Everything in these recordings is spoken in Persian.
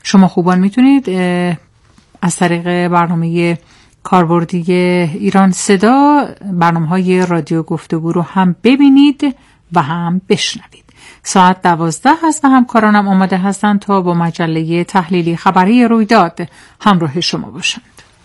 شما خوبان میتونید از طریق برنامه کاربردی ایران صدا برنامه‌های رادیو گفتگو رو هم ببینید و هم بشنوید. ساعت 12 هست و همکارانم آماده هستند تا با مجله تحلیلی خبری رویداد همراه شما باشند.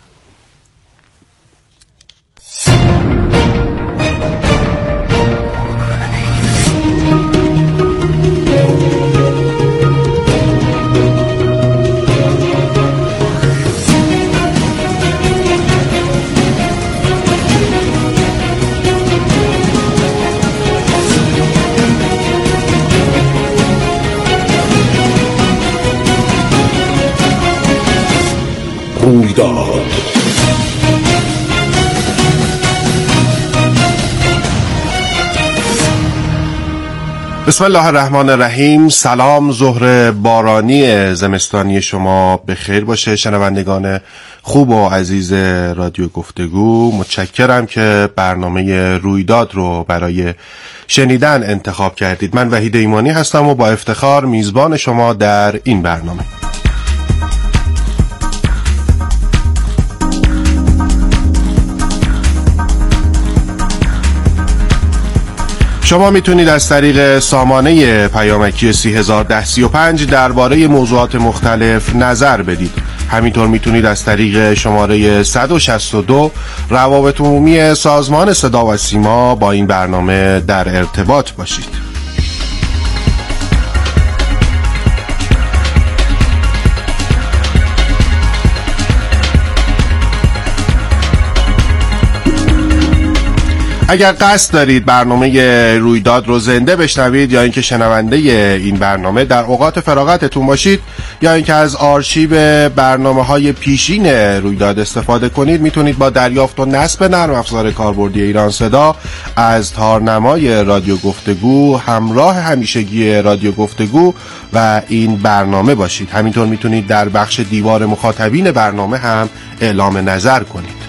رویداد. بسم الله الرحمن الرحیم. سلام، ظهر بارانی زمستانی شما به خیر باشه شنوندگان خوب و عزیز رادیو گفتگو. متشکرم که برنامه رویداد رو برای شنیدن انتخاب کردید. من وحید ایمانی هستم و با افتخار میزبان شما در این برنامه. شما میتونید از طریق سامانه پیامکی 301035 درباره موضوعات مختلف نظر بدید. همینطور میتونید از طریق شماره 162 روابط عمومی سازمان صدا و سیما با این برنامه در ارتباط باشید. اگر قصد دارید برنامه رویداد رو زنده بشنوید یا اینکه شنونده این برنامه در اوقات فراغتتون باشید یا اینکه از آرشیو برنامه‌های پیشین رویداد استفاده کنید، میتونید با دریافت و نصب نرم افزار کاربردی ایران صدا از تارنمای رادیو گفتگو همراه همیشگی رادیو گفتگو و این برنامه باشید. همینطور میتونید در بخش دیوار مخاطبین برنامه هم اعلام نظر کنید.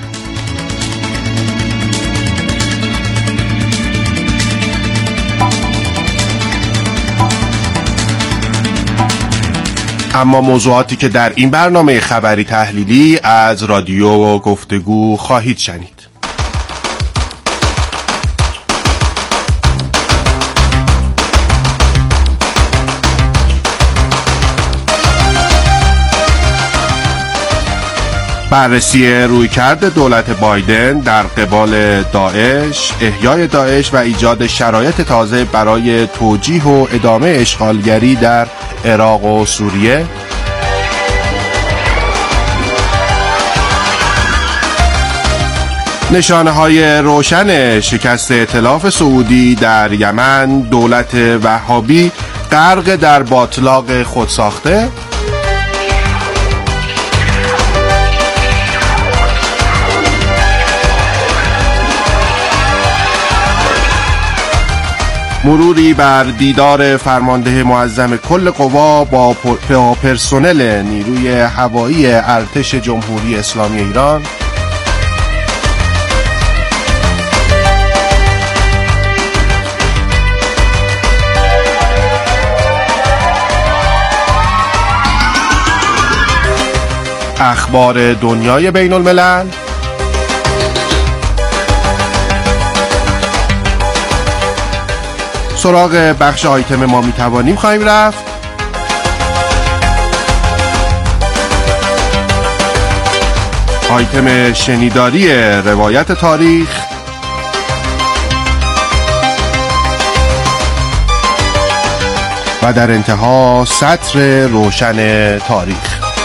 اما موضوعاتی که در این برنامه خبری تحلیلی از رادیو گفتگو خواهید شنید: بررسی رویکرد دولت بایدن در قبال داعش، احیای داعش و ایجاد شرایط تازه برای توجیه و ادامه اشغالگری در عراق و سوریه، نشانه‌های روشن شکست ائتلاف سعودی در یمن، دولت وهابی غرق در باطلاق خودساخته، مروری بر دیدار فرمانده معظم کل قوا با پرسنل نیروی هوایی ارتش جمهوری اسلامی ایران، اخبار دنیای بین الملل، سراغ بخش آیتم ما میتوانیم خواهیم رفت، آیتم شنیداری روایت تاریخ و در انتها سطر روشن تاریخ.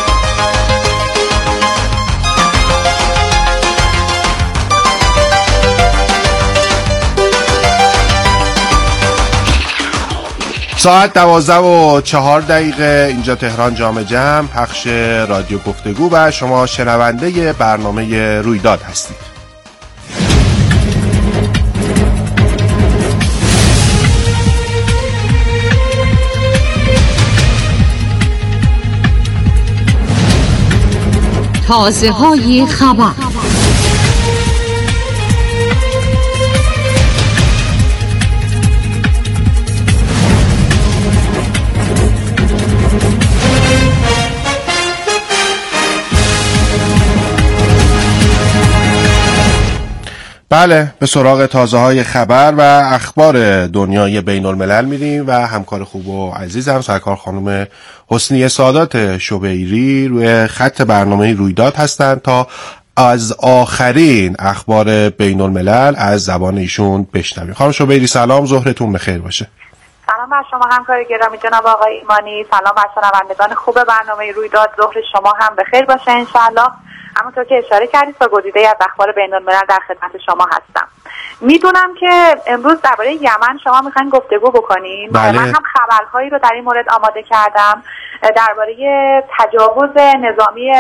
ساعت 12:04 اینجا تهران جام جم، پخش رادیو گفتگو و شما شنونده برنامه رویداد هستید. تازه‌های خبر. بله، به سراغ تازه های خبر و اخبار دنیای بین الملل میریم و همکار خوب و عزیزم سرکار خانم حسنی سادات شبیری روی خط برنامه رویداد هستند تا از آخرین اخبار بین الملل از زبان ایشون بشنویم. خانم شبیری سلام، ظهرتون بخیر باشه. سلام بر شما همکار گرامی جناب آقای ایمانی، سلام بر شنوندگان خوب برنامه رویداد، ظهر شما هم بخیر باشه انشالله. همونطور که اشاره کردید با گزیده از اخبار بین الملل در خدمت شما هستم. میدونم که امروز درباره یمن شما میخواین گفتگو بکنین. بله. من هم خبرهایی رو در این مورد آماده کردم درباره تجاوز نظامی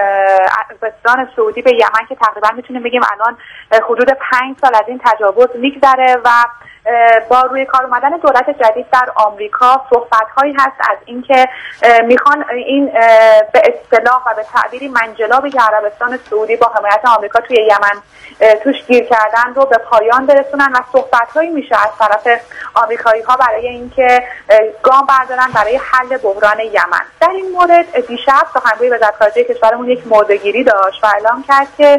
عربستان سعودی به یمن که تقریبا میتونیم بگیم الان حدود 5 سال از این تجاوز میگذره و با روی کار اومدن دولت جدید در آمریکا صحبت‌هایی هست از اینکه میخوان این به اصطلاح و به تعبیری منجلابی که عربستان سعودی با حمایت آمریکا توی یمن توش گیر کردن رو به پایان برسونن و صحبت‌هایی میشه از طرف آمریکایی‌ها برای اینکه گام بردارن برای حل بحران یمن. در این مورد دیشب سخنگوی وزارت خارجه کشورمون یک موضع‌گیری داشت و اعلام کرد که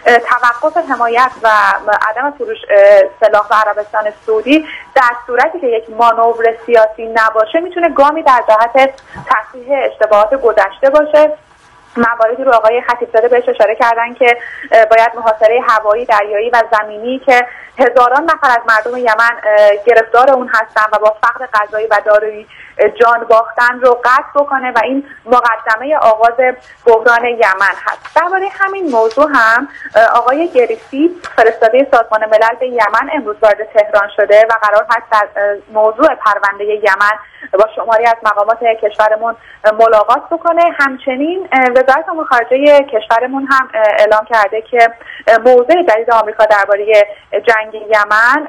توقف حمایت و عدم فروش سلاح به عربستان سعودی در صورتی که یک مانور سیاسی نباشه میتونه گامی در جهت تصحیح اشتباهات گذشته باشه. مواردی رو آقای خطیبزاده بهش اشاره کردن که باید محاصره هوایی، دریایی و زمینی که هزاران نفر از مردم یمن گرفتار اون هستن و با فقر غذایی و دارویی جان باختن رو قطع بکنه و این مقدمه آغاز بحران یمن هست. درباره همین موضوع هم آقای گریفیت فرستاده سازمان ملل به یمن امروز وارد تهران شده و قرار هست در موضوع پرونده یمن با شماری از مقامات کشورمون ملاقات بکنه. همچنین وزارت امور خارجه کشورمون هم اعلام کرده که موضع جدید آمریکا درباره جنگ یمن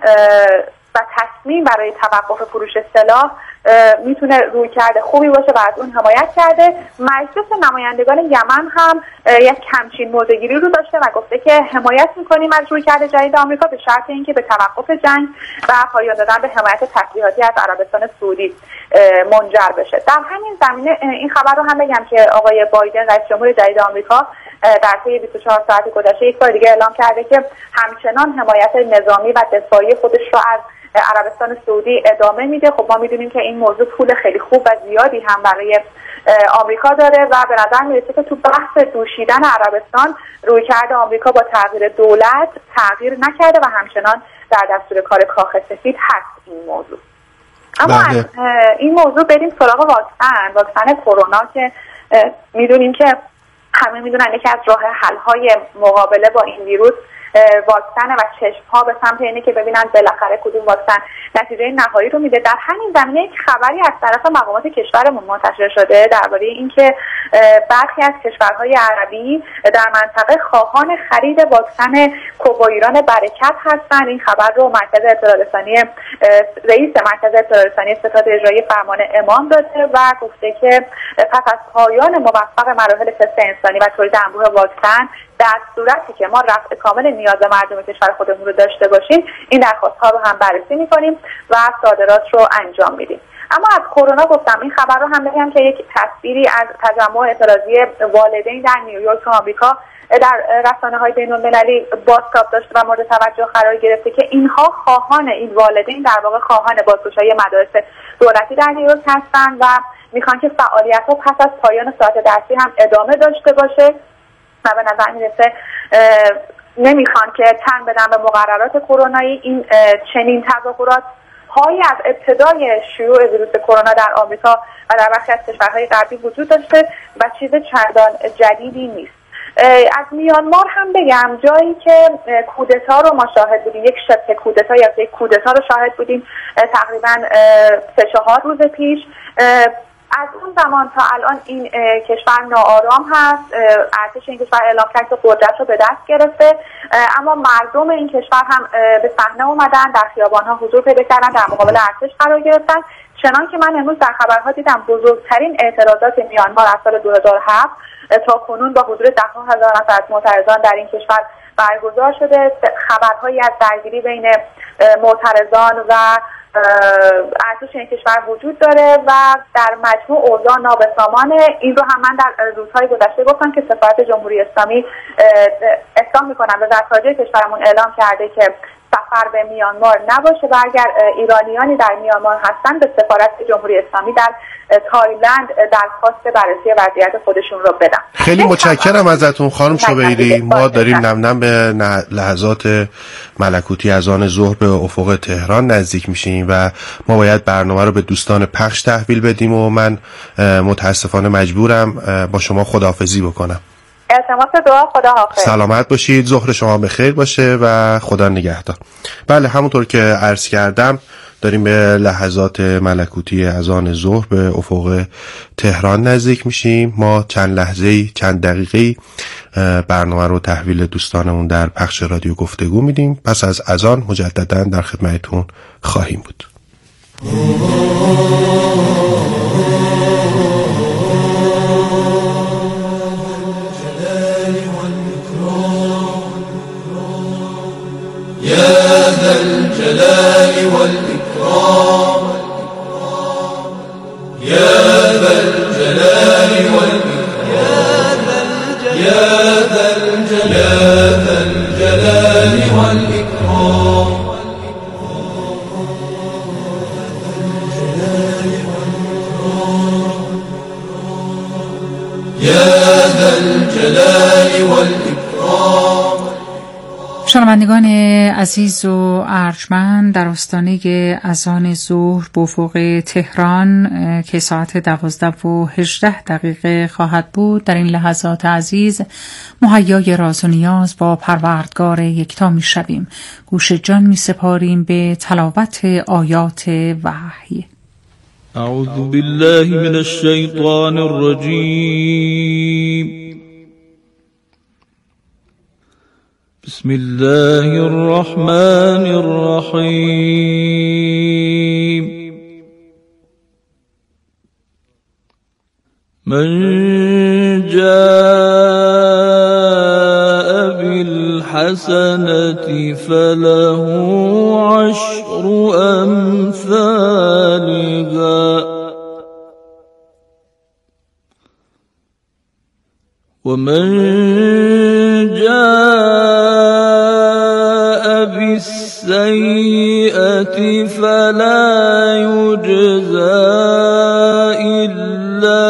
و تصمیم برای توقف فروش سلاح میتونه رویکرد خوبی باشه و از اون حمایت کرده. مجلس نمایندگان یمن هم یک همچین موضع‌گیری رو داشته و گفته که حمایت میکنیم از رویکرد جدید آمریکا به شرط اینکه به توقف جنگ و پایان دادن به حمایت تسلیحاتی از عربستان سعودی منجر بشه. در همین زمینه این خبر رو هم بگم که آقای بایدن رئیس جمهور جدید آمریکا در طی 24 ساعت گذشته یک بار دیگه اعلام کرده که همچنان حمایت نظامی و دفاعی خودش رو از عربستان سعودی ادامه میده. خب ما میدونیم که این موضوع پول خیلی خوب و زیادی هم برای آمریکا داره و به نظر میرسه که تو بحث دوشیدن عربستان رویکرد آمریکا با تغییر دولت تغییر نکرده و همچنان در دستور کار کاخ سفید هست این موضوع. اما از این موضوع بریم سراغ واکسن کرونا که میدونیم که همه میدونن یکی از راه حل‌های مقابله با این ویروس واکسن و چشم‌ها به سمت اینه که ببینن بالاخره کدوم واکسن نتیجه نهایی رو میده. در همین زمینه یک خبری از طرف مقامات کشورمون منتشر شده درباره اینکه برخی از کشورهای عربی در منطقه خواهان خرید واکسن کووایران برکت هستند. این خبر رو مرکز اطلاع رسانی رئیس مرکز اطلاع رسانی ستاد اجرایی فرمان امام داده و گفته که پس از پایان موفق مراحل تست انسانی و تولید انبوه واکسن در صورتی که ما رفع کامل نیاز مردم کشور خودمون رو داشته باشیم این درخواست‌ها رو هم بررسی می‌کنیم و صادرات رو انجام میدیم. اما از کرونا گفتم این خبر رو هم بگم که یک تصویری از تجمع اعتراضی والدین در نیویورک آمریکا در رسانه‌های بین‌المللی بازتاب داشته و مورد توجه قرار گرفته که اینها خواهان این والدین در واقع خواهان بازگشایی مدارس دولتی در نیویورک هستند و میخوان که فعالیت‌ها پس از پایان ساعت درسی هم ادامه داشته باشه و به نظر میرسه نمیخوان که تن بدن به مقررات کرونایی. این چنین تظاهرات هایی از ابتدای شیوع ویروس کرونا در آمریکا و در برخی از کشورهای غربی وجود داشته و چیز چندان جدیدی نیست. از میانمار هم بگم جایی که کودتا رو ما شاهد بودیم، یک شبه کودتا یا یک کودتا رو شاهد بودیم تقریبا 3-4 روز پیش. از اون زمان تا الان این کشور ناآرام هست. ارتش این کشور اعلام کرد که قدرت رو به دست گرفته، اما مردم این کشور هم به صحنه اومدن، در خیابان‌ها حضور پیدا کردن، در مقابل ارتش قرار گرفتن. چنان که من امروز در خبرها دیدم بزرگترین اعتراضات میانمار از سال 2007 تا کنون با حضور ده‌ها هزار نفر از معترضان در این کشور برگزار شده. خبرهایی از درگیری بین معترضان و ارتش این کشور وجود داره و در مجموع اوضاع نابسامانه. این رو هم من در روزهای گذشته گفتم که سفارت جمهوری اسلامی اقدام میکنن و وزارت خارجه کشورمون اعلام کرده که سفر به میانمار نباشه و اگر ایرانیانی در میانمار هستن به سفارت جمهوری اسلامی در تایلند درخواست بررسی وضعیت خودشون رو بدن. خیلی متشکرم ازتون خانم شبیری. ما داریم نم به لحظات ملکوتی اذان ظهر به افق تهران نزدیک میشیم و ما باید برنامه رو به دوستان پخش تحویل بدیم و من متاسفانه مجبورم با شما خداحافظی بکنم. التماس دعا. خدا حافظ. سلامت باشید، ظهر شما بخیر باشه و خدا نگهدار. بله، همونطور که عرض کردم داریم به لحظات ملکوتی اذان ظهر به افق تهران نزدیک میشیم. ما چند لحظه‌ای، چند دقیقه‌ای برنامه رو تحویل دوستانمون در پخش رادیو گفتگو میدیم. پس از اذان مجددا در خدمتتون خواهیم بود. يا ذا الجلال والإكرام يا ذا الجلال والإكرام يا ذا الجلال والإكرام يا ذا الجلال والإكرام. شنوندگان عزیز و ارجمند، در آستانه اذان ظهر به افق تهران که ساعت 12:18 خواهد بود، در این لحظات عزیز مهیای راز و نیاز با پروردگار یکتا می شویم. گوش جان می سپاریم به تلاوت آیات وحی. اعوذ بالله من الشیطان الرجیم. بسم الله الرحمن الرحيم. من جاء بالحسنة فله عشر أمثالها ومن جاء بالسيئة فلا يجزى إلا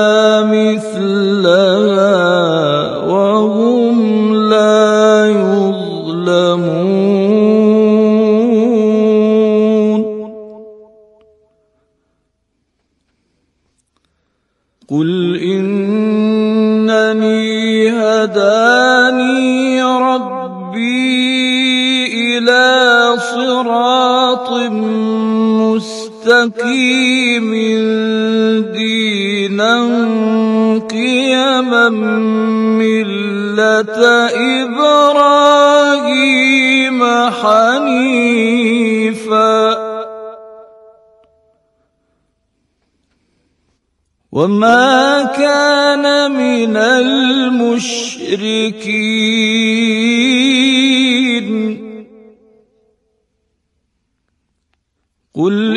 مثلها وهم لا يظلمون. قل إنني هداني ربي إلى صراط مستقيم دينا قيما ملة إبراهيم حنيفا وما كان من المشركين. قل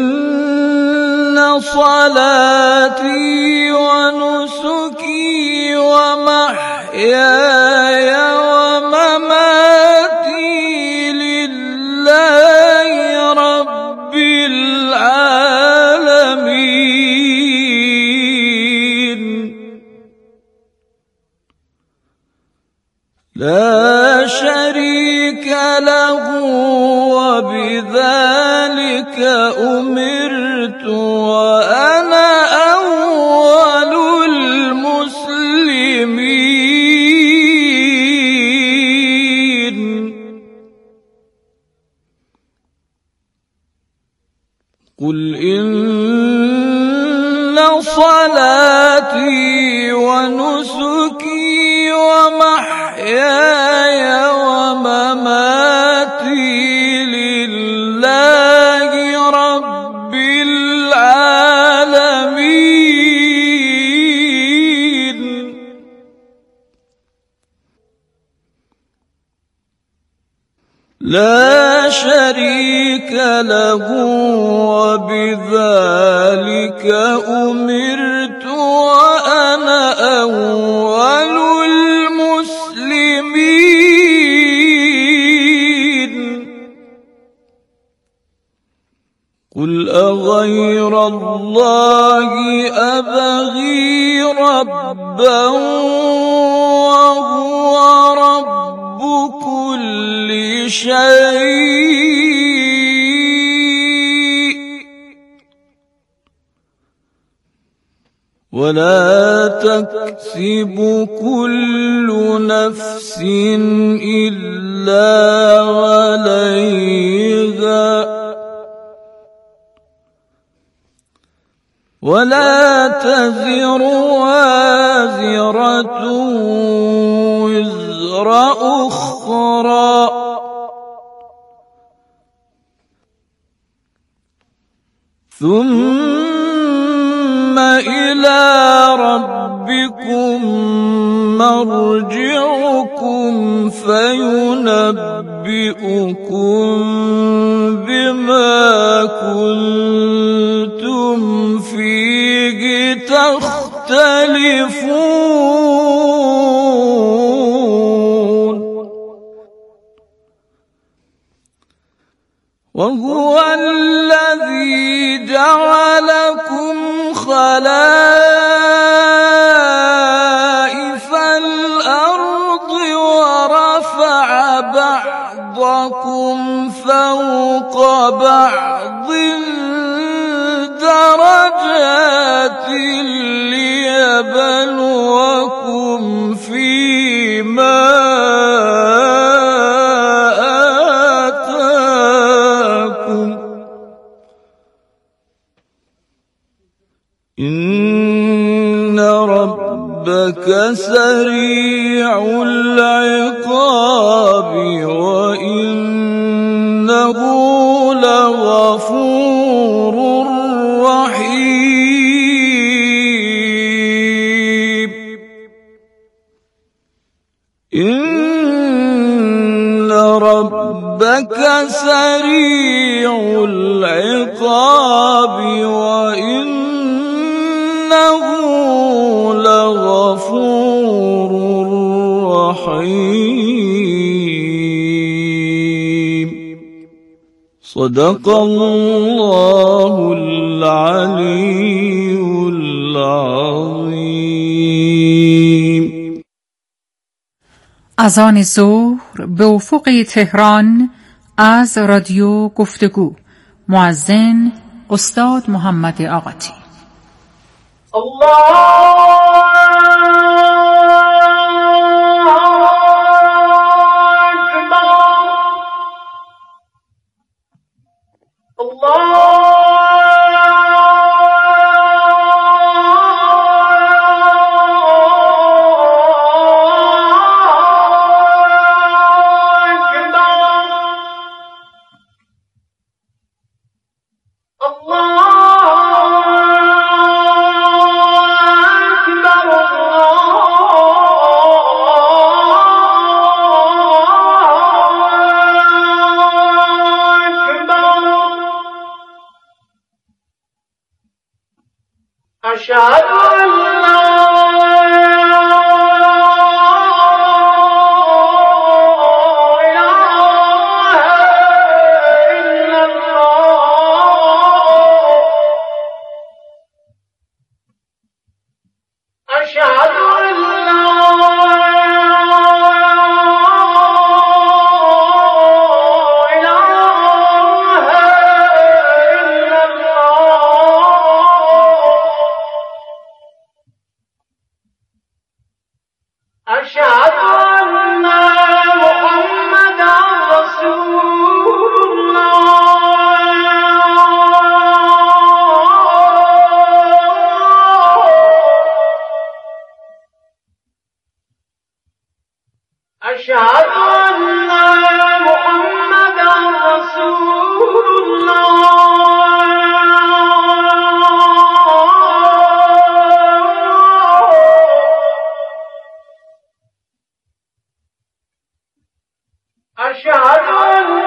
إن صلاتي ونسكي ومحياي ومماتي لله رب العالمين لا شريك له وبذلك أمرت وأنا أول المسلمين. قل إن صلاتي ونسكي ومحياي ومماتي لله رب العالمين لا شريك له وبذلك أمرت وأنا أول المسلمين قل أغير الله أبغي ربا وهو رب كل شيء ولا تكسب كل نفس إلا عليها ولا تزر وازرة وزر أخرى ثم إلى ربكم مرجعكم فينبئكم بما كنتم فيه تختلفون وهو الذي جعلكم خلائف الأرض ورفع بعضكم فوق بعض درجات ليبلوكم فيما آتاكم إن ربك سريع العقاب وإنه لغفور رحيم إن ربك سريع العقاب وإنه لغفور رحيم صدق الله العلي العظيم. اذان ظهر به افق تهران از رادیو گفتگو. مؤذن استاد محمد آقاتی. أشهد أن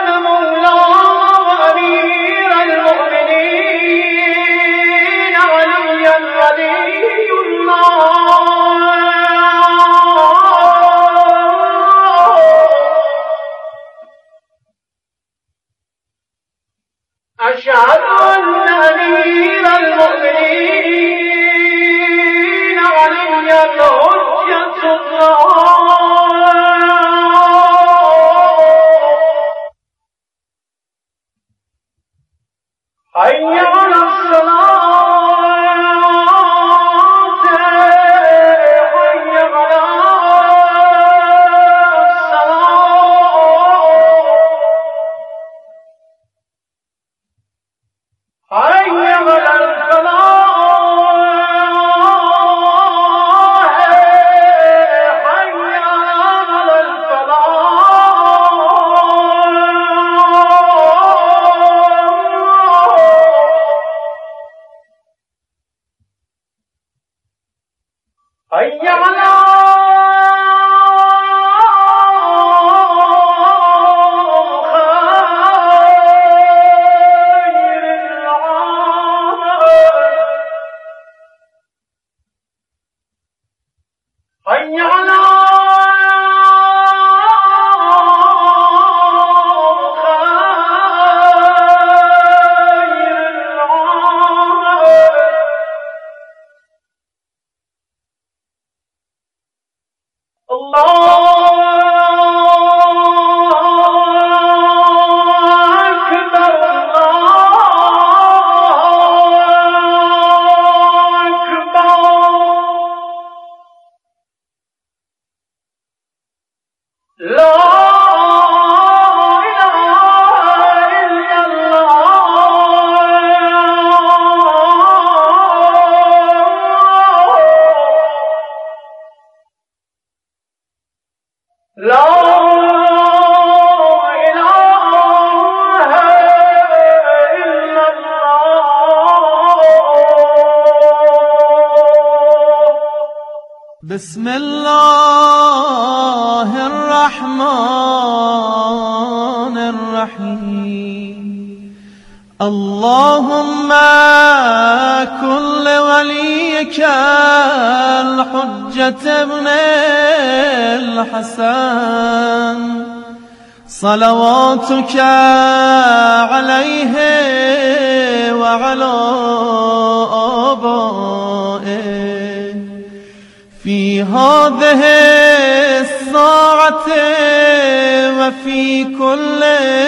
بسم الله الرحمن الرحيم اللهم كن لوليك الحجة ابن الحسن صلواتك عليه وعلى آبائه في هذه الساعة وفي كل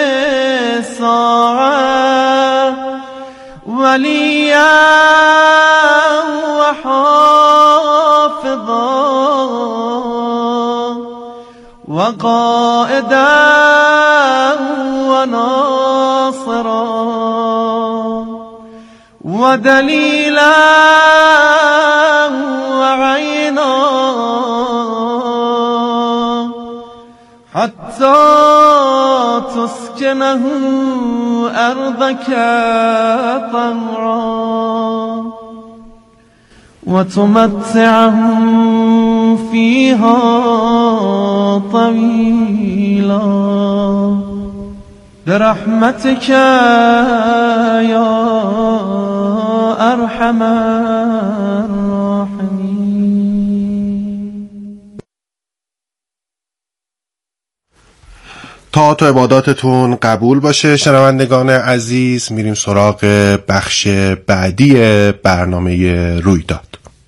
ساعة وليا وحافظا وقائدا وناصرا ودليلا وعينا حتى تسكنه أرضك طوعا وتمتعه فيها طويلا برحمتك يا أرحم الراحمين. طاعت و عباداتتون قبول باشه شنوندگان عزیز. میریم سراغ بخش بعدی برنامه رویداد.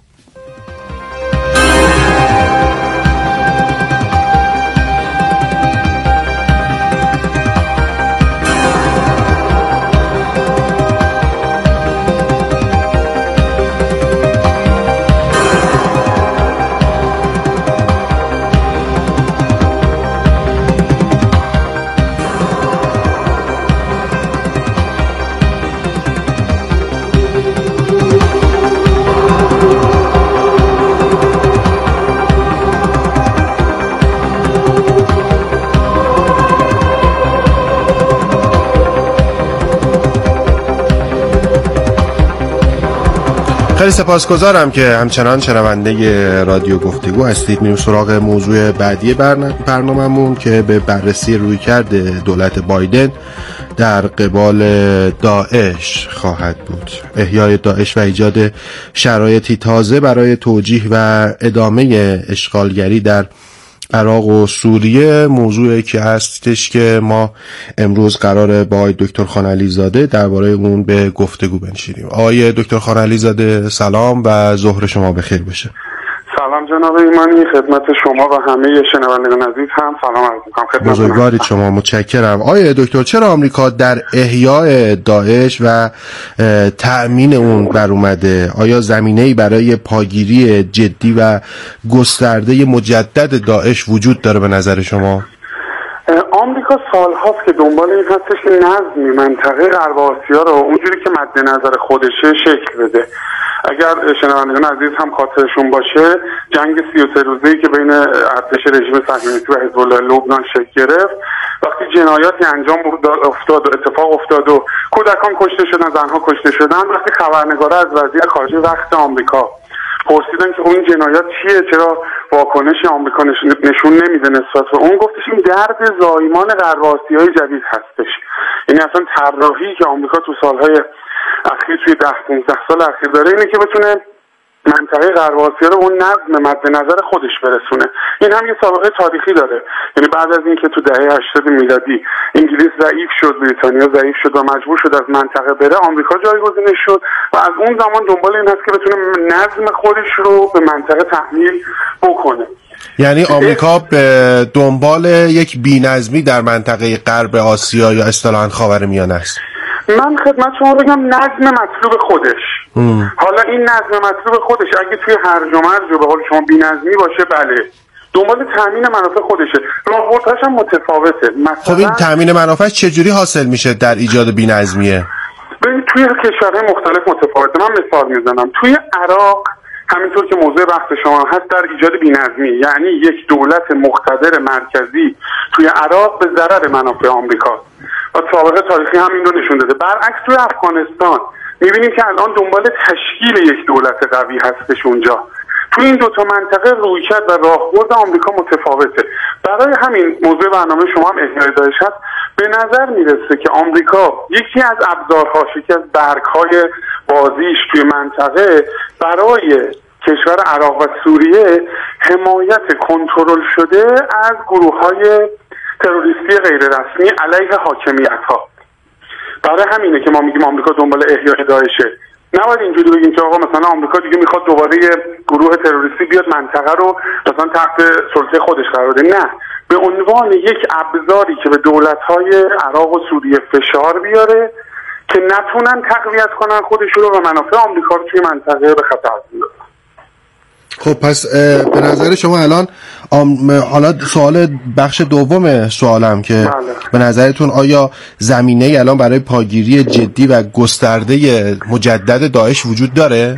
خیلی سپاسگزارم که همچنان شنونده رادیو گفتگو هستید. میریم سراغ موضوع بعدی برنامه‌مون که به بررسی رویکرد دولت بایدن در قبال داعش خواهد بود. احیای داعش و ایجاد شرایطی تازه برای توجیه و ادامه اشغالگری در عراق و سوریه موضوعی که هستش که ما امروز قراره با آقای دکتر خانعلی زاده درباره اون به گفتگو بنشینیم. آقای دکتر خانعلی زاده سلام و ظهر شما بخیر بشه. سلام جناب ایمانی، خدمت شما و همه شنوندگان عزیز هم سلام عرض می‌کنم. بزرگوارید شما، متشکرم. آقای دکتر، چرا آمریکا در احیای داعش و تأمین اون بر اومده؟ آیا زمینه‌ای برای پاگیری جدی و گسترده مجدد داعش وجود داره به نظر شما؟ آمریکا سال‌هاست که دنبال این هستش که نظمی منطقه غرب آسیا رو اونجوری که مد نظر خودشه شکل بده. اگر شنوندگان عزیز هم خاطرشون باشه، جنگ 33 روزه‌ای که بین ارتش رژیم صهیونیستی و حزب الله لبنان شکل گرفت، وقتی جنایاتی انجام افتاد و اتفاق افتاد و کودکان کشته شدن، زنها کشته شدن، وقتی خبرنگارا از وزیر خارجه وقت آمریکا پرسیدن که این جنایات چیه، چرا واکنش آمریکا نشون نمیده نسبت به اون، گفتش این درد زایمان غرب آسیای جدید هستش. یعنی اصلا طراحی که آمریکا تو سالهای اخیر توی 10-15 سال اخیر داره اینه که بتونه منطقه غرب آسیا رو اون نظم مد نظر خودش برسونه. این هم یه سابقه تاریخی داره. یعنی بعد از اینکه تو دهه 80 میلادی انگلیس ضعیف شد، بریتانیا ضعیف شد و مجبور شد از منطقه بره، آمریکا جایگزینش شد و از اون زمان دنبال این هست که بتونه نظم خودش رو به منطقه تحمیل بکنه. یعنی آمریکا به دنبال یک بی‌نظمی در منطقه غرب آسیا یا اصطلاحاً خاورمیانه است. من خدمت شما بگم نظم مطلوب خودش. حالا این نظم مطلوب خودش اگه توی هرج و مرج و به قول شما بی‌نظمی باشه، بله، دنبال تامین منافع خودشه. راهبردهاش هم متفاوته. خب این تامین منافع چجوری حاصل میشه در ایجاد بی‌نظمیه؟ ببین توی کشورهای مختلف متفاوته. من مثال میزنم. توی عراق همینطور که موضوع بحث شما هست در ایجاد بی‌نظمی، یعنی یک دولت مقتدر مرکزی توی عراق به ضرر منافع آمریکا و سابقه تاریخی هم این رو نشون داده. برعکس توی افغانستان می‌بینیم که الان دنبال تشکیل یک دولت قوی هستش اونجا. توی این دوتا منطقه رویکرد و راهبرد آمریکا متفاوته. برای همین موضوع برنامه شما هم احیای داعش هست. به نظر میرسه که آمریکا یکی از ابزارهاش، یکی از برگ‌های بازیش توی منطقه برای کشور عراق و سوریه حمایت کنترل شده از گروه‌های تروریستی غیر رسمی علیه حاکمیت‌ها. برای همینه که ما میگیم آمریکا دنبال احیای داعشه. نباید اینجوری بگیم که آقا مثلا آمریکا دیگه میخواد دوباره گروه تروریستی بیاد منطقه رو مثلا تحت سلطه خودش قرار بده. نه، به عنوان یک ابزاری که به دولت‌های عراق و سوریه فشار بیاره که نتونن تقویت کنن خودشون رو و منافع آمریکا رو توی منطقه به خطر بیارن. خب پس به نظر شما الان حالا سوال بخش دوم سوالم که بله. به نظرتون آیا زمینه الان برای پاگیری جدی و گسترده مجدد داعش وجود داره؟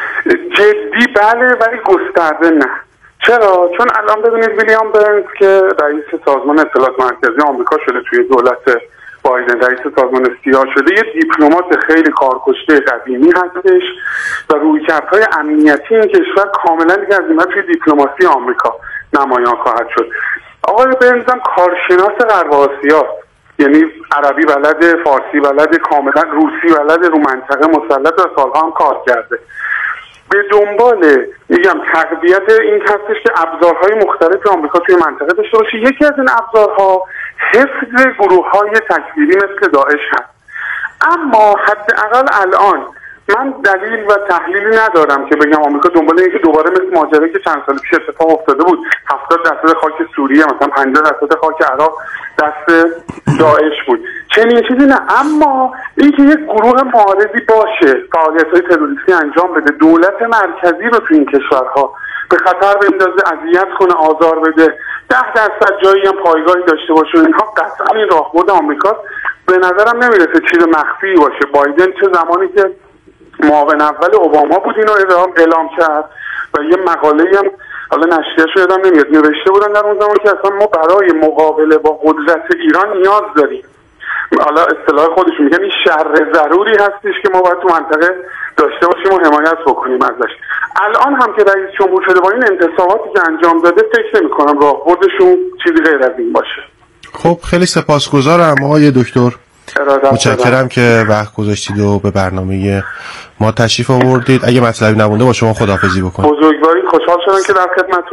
جدی بله، ولی گسترده نه. چرا؟ چون الان ببینید ویلیام برنز که رئیس سازمان اطلاعات مرکزی آمریکا شده توی دولت بایدن، رئیس سازمان سیا شده، یه دیپلمات خیلی کارکشته قدیمی هستش و رویکردهای امنیتی این کشور کاملا دیگه از این توی دیپلماسی آمریکا نمایان خواهد شد. آقای برنز هم کارشناس غرب آسیاست، یعنی عربی بلده، فارسی بلده، کاملا روسی بلده، رو منطقه مسلط و سالها هم کار کرده. به دنبال میگم تقویت این هستش که ابزارهای مختلف آمریکا توی منطقه داشته باشه. یکی از این ابزارها حفظ گروه‌های تکفیری مثل داعش هست. اما حداقل الان من دلیل و تحلیلی ندارم که بگم آمریکا دنبال اینه که دوباره مثل ماجرایی که چند سال پیش اتفاق افتاده بود 70% خاک سوریه مثلا 50% خاک عراق دست داعش بود، چنین چیزی نه. اما اینکه یک گروه معارضی باشه فعالیت‌های تروریستی انجام بده، دولت مرکزی رو تو این کشورها به خطر بندازه، اذیت کنه، آزار بده، 10% جایی هم پایگاهی داشته باشه، اینها قطعا این راهبرد آمریکاست. به نظرم نمیرسه چیز مخفی باشه. بایدن چه زمانی که معاون اول اوباما بود اینو اعلام کرد و یه مقاله‌ای هم حالا نشریه‌اش رو یادم نمیاد نوشته بودن در اون زمان که اصلا ما برای مقابله با قدرت ایران نیاز داریم، حالا اصطلاح خودشون میگن این شر ضروری هستش که ما باید تو منطقه داشته باشیم و حمایت بکنیم ازش. الان هم که رئیس جمهور شده با این انتصاباتی که انجام داده فکر نمی‌کنم راهبردشون چیزی غیر از این باشه. خب خیلی سپاسگزارم آقای دکتر، متشکرم که وقت گذاشتید و به برنامه ما تشریف آوردید. اگه مطلبی نمونده با شما خداحافظی بکنید. بزرگواری، خوشحال شدم که در خدمتتون